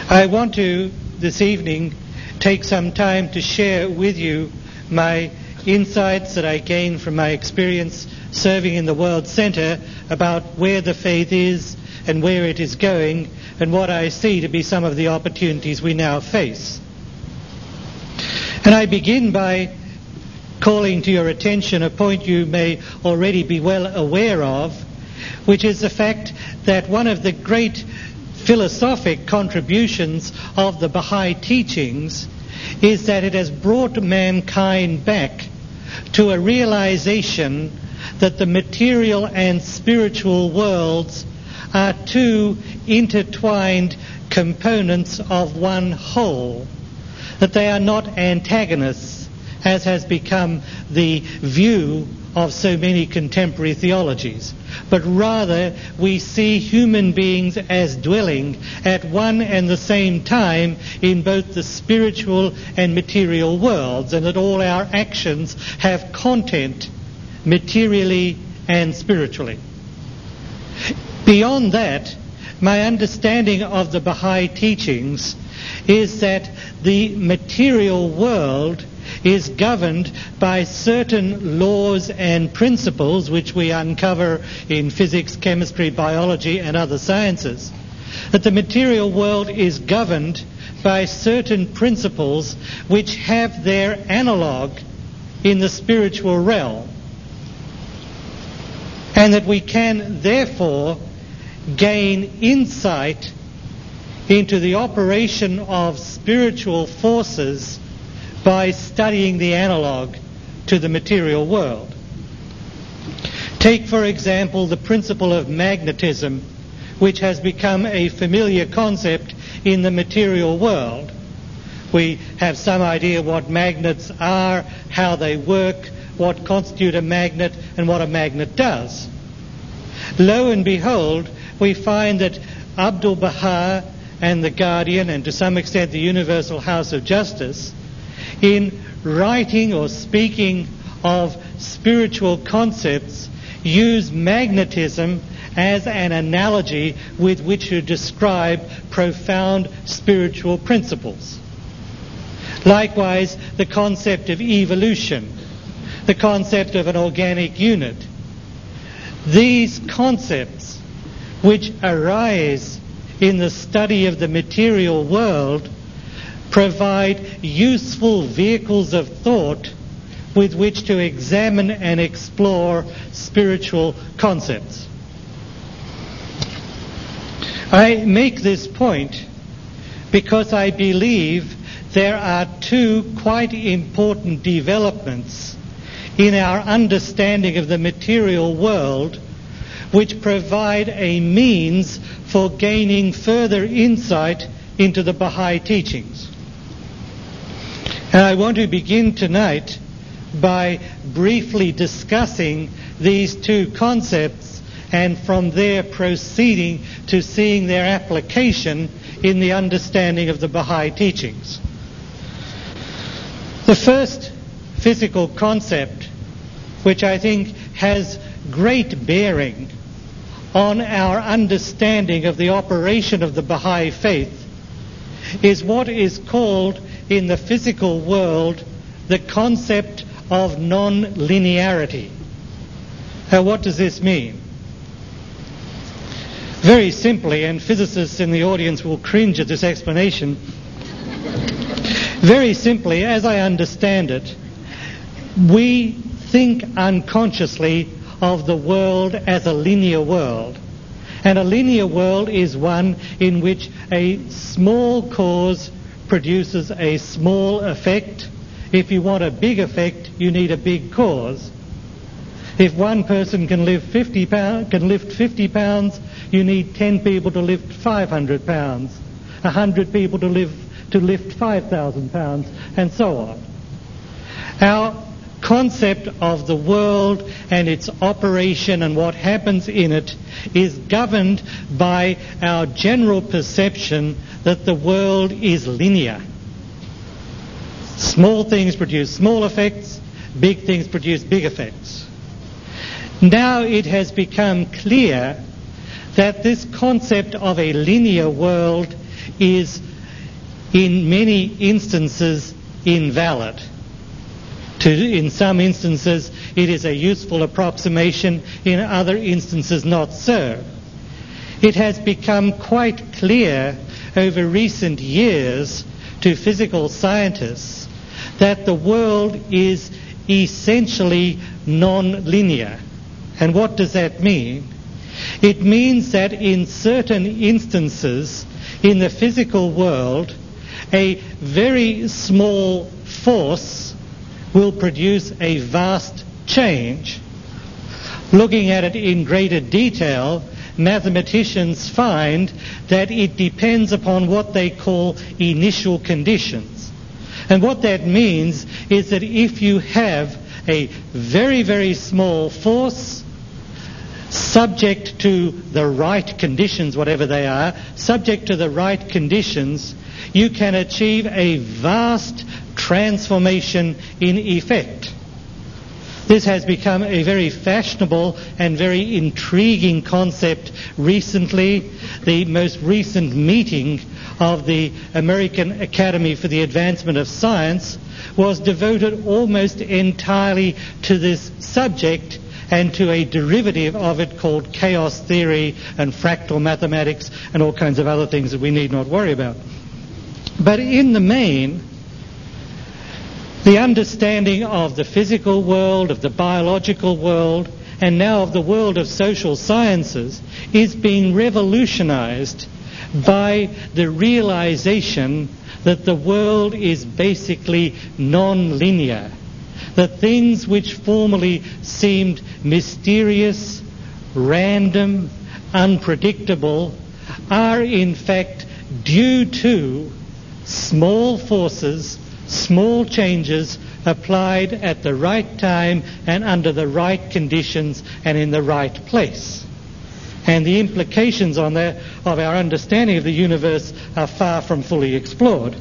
I want to, this evening, take some time to share with you my insights that I gained from my experience serving in the World Centre about where the faith is and where it is going and what I see to be some of the opportunities we now face. And I begin by calling to your attention a point you may already be well aware of, which is the fact that one of the great philosophic contributions of the Baha'i teachings is that it has brought mankind back to a realization that the material and spiritual worlds are two intertwined components of one whole, that they are not antagonists, as has become the view of so many contemporary theologies, but rather we see human beings as dwelling at one and the same time in both the spiritual and material worlds, and that all our actions have content materially and spiritually. Beyond that, my understanding of the Baha'i teachings is that the material world is governed by certain laws and principles which we uncover in physics, chemistry, biology and other sciences. That the material world is governed by certain principles which have their analogue in the spiritual realm. And that we can therefore gain insight into the operation of spiritual forces by studying the analogue to the material world. Take, for example, the principle of magnetism, which has become a familiar concept in the material world. We have some idea what magnets are, how they work, what constitutes a magnet, and what a magnet does. Lo and behold, we find that Abdu'l-Baha and the Guardian, and to some extent the Universal House of Justice, in writing or speaking of spiritual concepts, use magnetism as an analogy with which to describe profound spiritual principles. Likewise, the concept of evolution, the concept of an organic unit. These concepts, which arise in the study of the material world, provide useful vehicles of thought with which to examine and explore spiritual concepts. I make this point because I believe there are two quite important developments in our understanding of the material world which provide a means for gaining further insight into the Baha'i teachings. And I want to begin tonight by briefly discussing these two concepts and from there proceeding to seeing their application in the understanding of the Baha'i teachings. The first physical concept, which I think has great bearing on our understanding of the operation of the Baha'i faith, is what is called in the physical world the concept of non-linearity. Now, what does this mean? Very simply, and physicists in the audience will cringe at this explanation, very simply, as I understand it, we think unconsciously of the world as a linear world. And a linear world is one in which a small cause produces a small effect. If you want a big effect, you need a big cause. If one person can lift 50 pounds, you need 10 people to lift 500 pounds, 100 people to lift 5,000 pounds, and so on. Our concept of the world and its operation and what happens in it is governed by our general perception that the world is linear. Small things produce small effects, big things produce big effects. Now it has become clear that this concept of a linear world is in many instances invalid. In some instances it is a useful approximation, in other instances not so. It has become quite clear over recent years to physical scientists that the world is essentially non-linear. And what does that mean? It means that in certain instances in the physical world, a very small force will produce a vast change. Looking at it in greater detail, mathematicians find that it depends upon what they call initial conditions. And what that means is that if you have a very, very small force subject to the right conditions, whatever they are, subject to the right conditions, you can achieve a vast transformation in effect. This has become a very fashionable and very intriguing concept recently. The most recent meeting of the American Academy for the Advancement of Science was devoted almost entirely to this subject and to a derivative of it called chaos theory and fractal mathematics and all kinds of other things that we need not worry about. But in the main, the understanding of the physical world, of the biological world, and now of the world of social sciences is being revolutionized by the realization that the world is basically non-linear. That things which formerly seemed mysterious, random, unpredictable are in fact due to small forces, small changes applied at the right time and under the right conditions and in the right place. And the implications on that of our understanding of the universe are far from fully explored.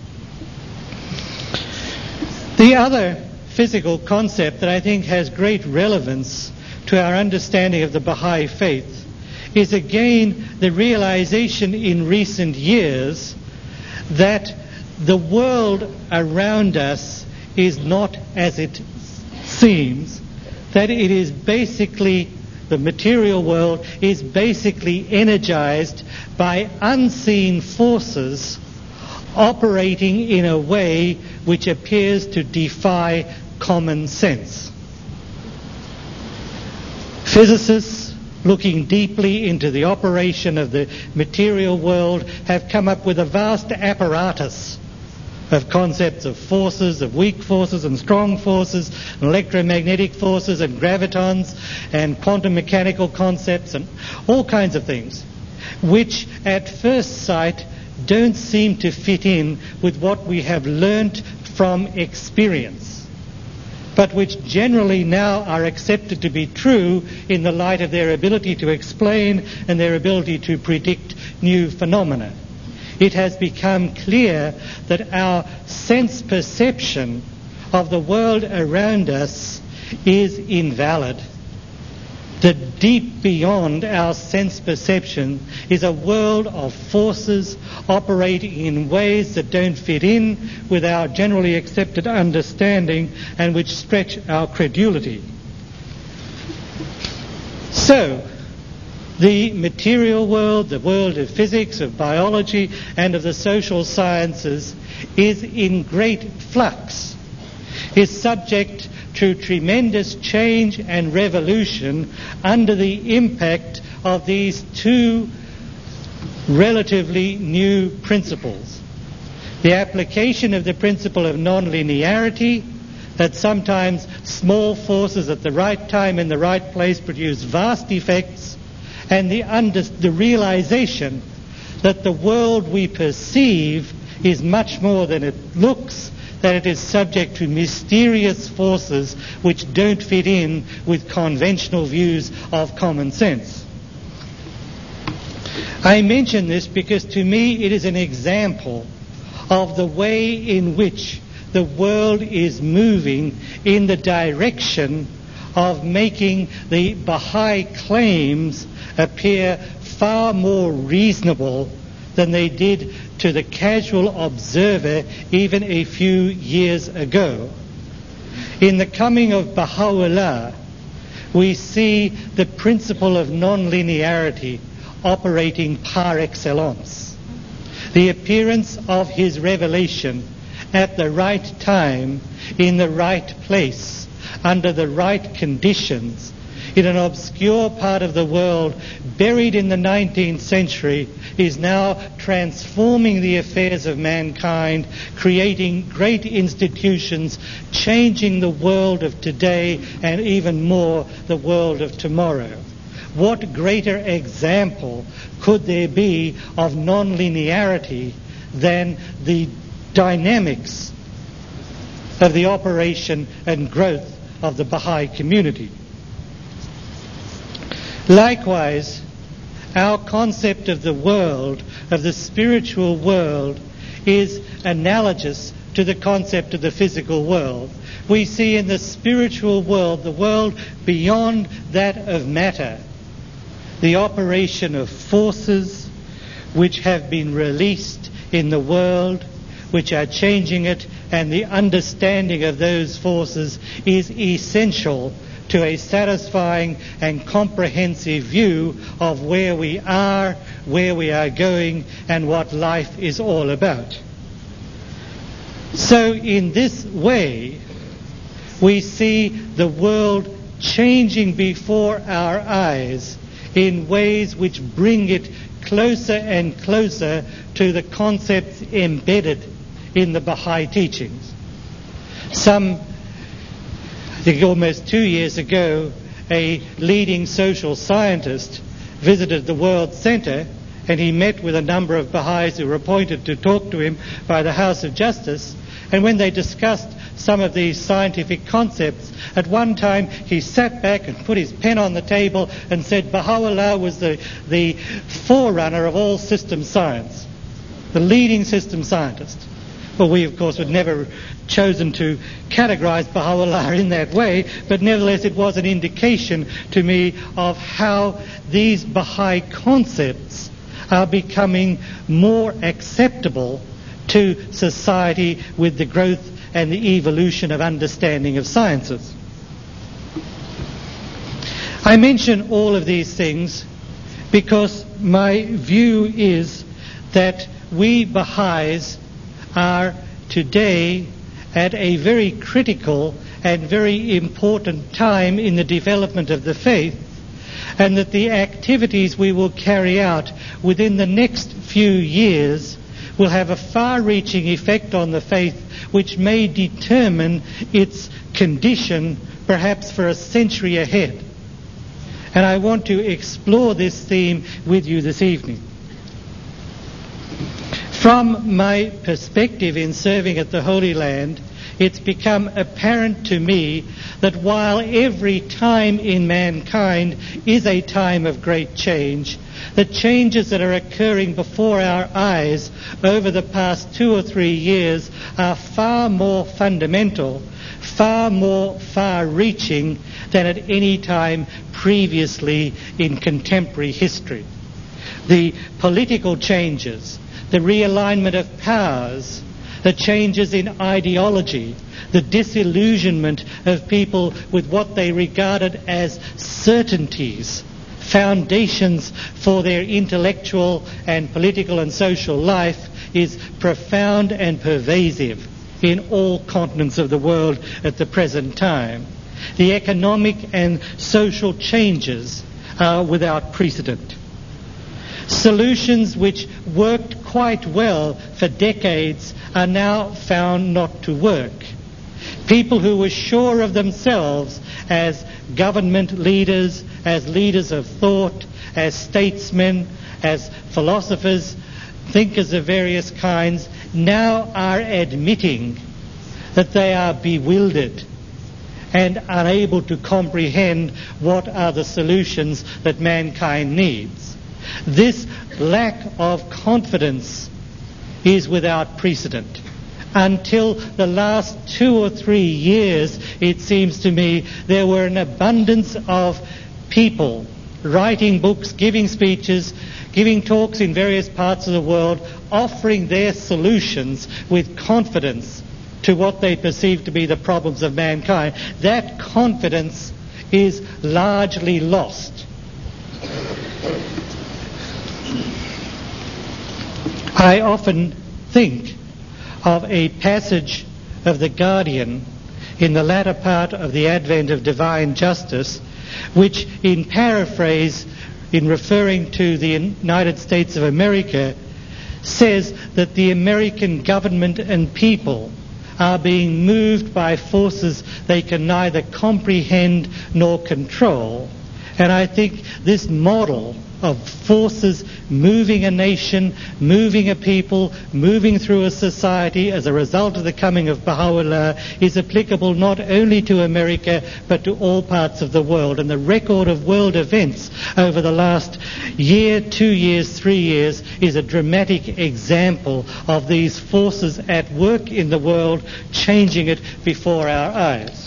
The other physical concept that I think has great relevance to our understanding of the Baha'i faith is again the realization in recent years that the world around us is not as it seems, that it is basically, the material world is basically energized by unseen forces operating in a way which appears to defy common sense. Physicists looking deeply into the operation of the material world have come up with a vast apparatus of concepts of forces, of weak forces and strong forces, and electromagnetic forces and gravitons and quantum mechanical concepts and all kinds of things, which at first sight don't seem to fit in with what we have learnt from experience, but which generally now are accepted to be true in the light of their ability to explain and their ability to predict new phenomena. It has become clear that our sense perception of the world around us is invalid. That deep beyond our sense perception is a world of forces operating in ways that don't fit in with our generally accepted understanding and which stretch our credulity. So, the material world, the world of physics, of biology, and of the social sciences is in great flux, is subject to tremendous change and revolution under the impact of these two relatively new principles. The application of the principle of non-linearity, that sometimes small forces at the right time in the right place produce vast effects, and the realization that the world we perceive is much more than it looks, that it is subject to mysterious forces which don't fit in with conventional views of common sense. I mention this because to me it is an example of the way in which the world is moving in the direction of making the Baha'i claims appear far more reasonable than they did to the casual observer even a few years ago. In the coming of Baha'u'llah, we see the principle of non-linearity operating par excellence. The appearance of his revelation at the right time, in the right place, under the right conditions, in an obscure part of the world, buried in the 19th century, is now transforming the affairs of mankind, creating great institutions, changing the world of today and even more the world of tomorrow. What greater example could there be of non-linearity than the dynamics of the operation and growth of the Baha'i community? Likewise, our concept of the world, of the spiritual world, is analogous to the concept of the physical world. We see in the spiritual world, the world beyond that of matter, the operation of forces which have been released in the world, which are changing it, and the understanding of those forces is essential to a satisfying and comprehensive view of where we are going, and what life is all about. So in this way, we see the world changing before our eyes in ways which bring it closer and closer to the concepts embedded in the Baha'i teachings. I think almost 2 years ago, a leading social scientist visited the World Centre, and he met with a number of Baha'is who were appointed to talk to him by the House of Justice. And when they discussed some of these scientific concepts, at one time he sat back and put his pen on the table and said Baha'u'llah was the forerunner of all system science, the leading system scientist. Well, we, of course, would never chosen to categorize Baha'u'llah in that way, but nevertheless it was an indication to me of how these Baha'i concepts are becoming more acceptable to society with the growth and the evolution of understanding of sciences. I mention all of these things because my view is that we Baha'is are today at a very critical and very important time in the development of the faith, and that the activities we will carry out within the next few years will have a far-reaching effect on the faith which may determine its condition perhaps for a century ahead. And I want to explore this theme with you this evening. From my perspective in serving at the Holy Land, it's become apparent to me that while every time in mankind is a time of great change, the changes that are occurring before our eyes over the past 2 or 3 years are far more fundamental, far more far-reaching than at any time previously in contemporary history. The political changes, the realignment of powers, the changes in ideology, the disillusionment of people with what they regarded as certainties, foundations for their intellectual and political and social life, is profound and pervasive in all continents of the world at the present time. The economic and social changes are without precedent. Solutions which worked quite well for decades are now found not to work. People who were sure of themselves as government leaders, as leaders of thought, as statesmen, as philosophers, thinkers of various kinds, now are admitting that they are bewildered and unable to comprehend what are the solutions that mankind needs. This lack of confidence is without precedent. Until the last 2 or 3 years, it seems to me, there were an abundance of people writing books, giving speeches, giving talks in various parts of the world, offering their solutions with confidence to what they perceive to be the problems of mankind. That confidence is largely lost. I often think of a passage of The Guardian in the latter part of the advent of divine justice, which, in paraphrase, in referring to the United States of America, says that the American government and people are being moved by forces they can neither comprehend nor control. And I think this model of forces moving a nation, moving a people, moving through a society as a result of the coming of Baha'u'llah is applicable not only to America but to all parts of the world. And the record of world events over the last year, 2 years, 3 years is a dramatic example of these forces at work in the world, changing it before our eyes.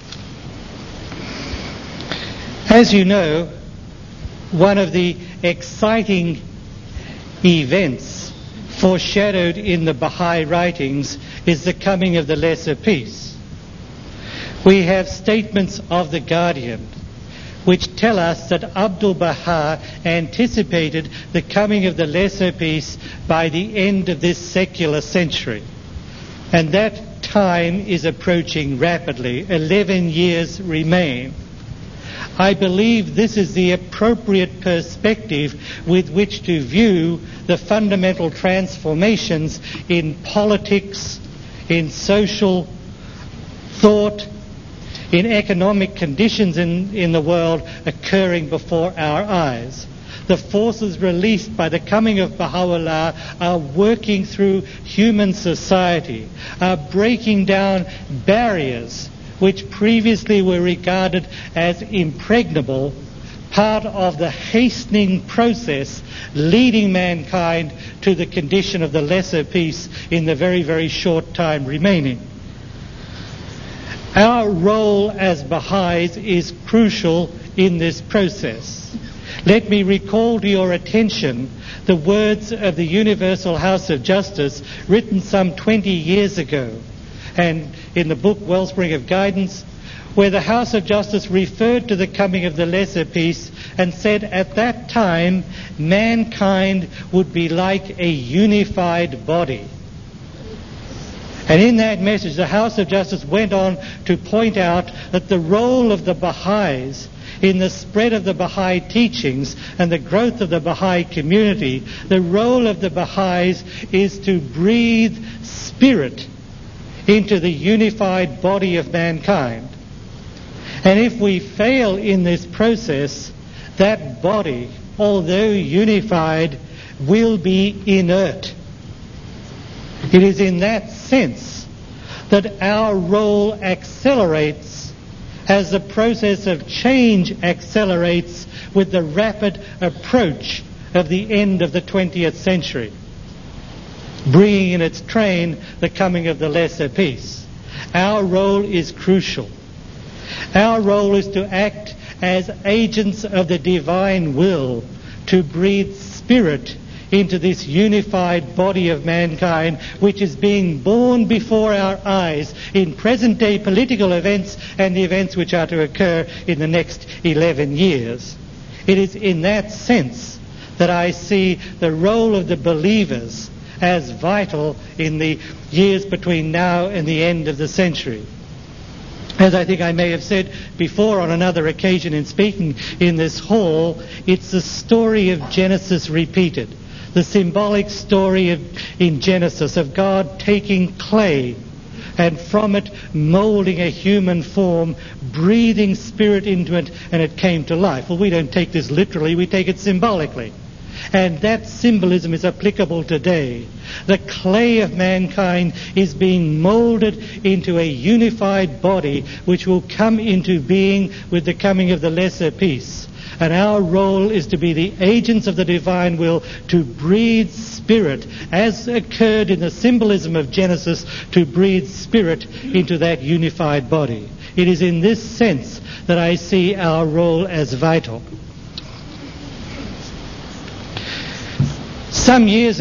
As you know, one of the exciting events foreshadowed in the Baha'i writings is the coming of the Lesser Peace. We have statements of The Guardian which tell us that Abdu'l-Baha anticipated the coming of the Lesser Peace by the end of this secular century. And that time is approaching rapidly. 11 years remain. I believe this is the appropriate perspective with which to view the fundamental transformations in politics, in social thought, in economic conditions in the world occurring before our eyes. The forces released by the coming of Baha'u'llah are working through human society, are breaking down barriers which previously were regarded as impregnable, part of the hastening process leading mankind to the condition of the Lesser Peace in the very, very short time remaining. Our role as Baha'is is crucial in this process. Let me recall to your attention the words of the Universal House of Justice written some 20 years ago, and in the book Wellspring of Guidance, where the House of Justice referred to the coming of the Lesser Peace and said at that time mankind would be like a unified body. And in that message the House of Justice went on to point out that the role of the Baha'is in the spread of the Baha'i teachings and the growth of the Baha'i community, the role of the Baha'is is to breathe spirit into the unified body of mankind. And if we fail in this process, that body, although unified, will be inert. It is in that sense that our role accelerates as the process of change accelerates with the rapid approach of the end of the 20th century, bringing in its train the coming of the Lesser Peace. Our role is crucial. Our role is to act as agents of the divine will, to breathe spirit into this unified body of mankind which is being born before our eyes in present-day political events and the events which are to occur in the next 11 years. It is in that sense that I see the role of the believers as vital in the years between now and the end of the century. As I think I may have said before on another occasion in speaking in this hall, it's the story of Genesis repeated. The symbolic story in Genesis of God taking clay and from it moulding a human form, breathing spirit into it, and it came to life. Well, we don't take this literally, we take it symbolically. And that symbolism is applicable today. The clay of mankind is being moulded into a unified body which will come into being with the coming of the Lesser Peace. And our role is to be the agents of the divine will, to breathe spirit, as occurred in the symbolism of Genesis, to breathe spirit into that unified body. It is in this sense that I see our role as vital. Some years